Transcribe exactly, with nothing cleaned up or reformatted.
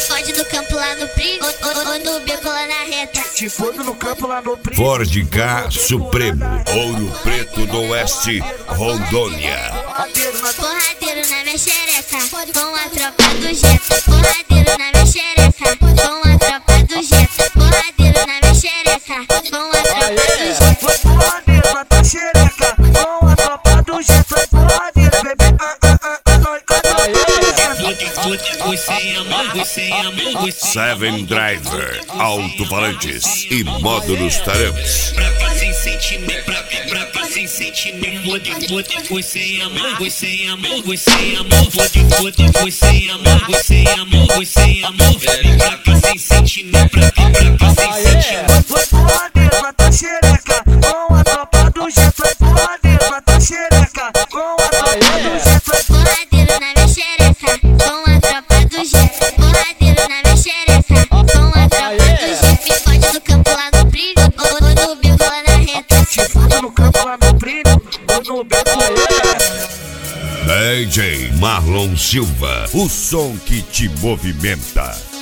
fode no campo lá no Prim, ou, ou, ou no beco lá na reta. Te fodo no campo lá no Prim. Ford K Supremo, Ouro Preto do Oeste, Rondônia. Porradeiro na minha xereca, com a tropa do Jetta. Porradeiro na minha xereca, com a tropa do Jetta. Porradeiro na minha xereca, com a tropa do Jetta. Porradeiro na tua xereca, com a tropa do Jetta. Porradeiro, bebê, ah, ah, ah, ah, nós cantamos do Jetta. Seven Driver, alto-falantes e módulos tarampes. Pra fazer sentimento, pra, pra fazer sentimento. Você ama, você ama, você ama, você ama, você ama, você ama. Pra fazer sentimento, pra, pra fazer sentimento. Porradeiro na tua xereca, com a tropa do Jetta. Porradeiro na tua xereca, com a tropa do Jetta. Porradeiro na minha xereca, com a tropa do Jetta. Porradeiro na minha xereca, com a tropa do Jetta. Me fode no campo lá no Prim, ou, ou no beco lá na reta. Te fodo no campo lá no Prim, ou no beco lá na reta. D J Marlon Silva, o som que te movimenta.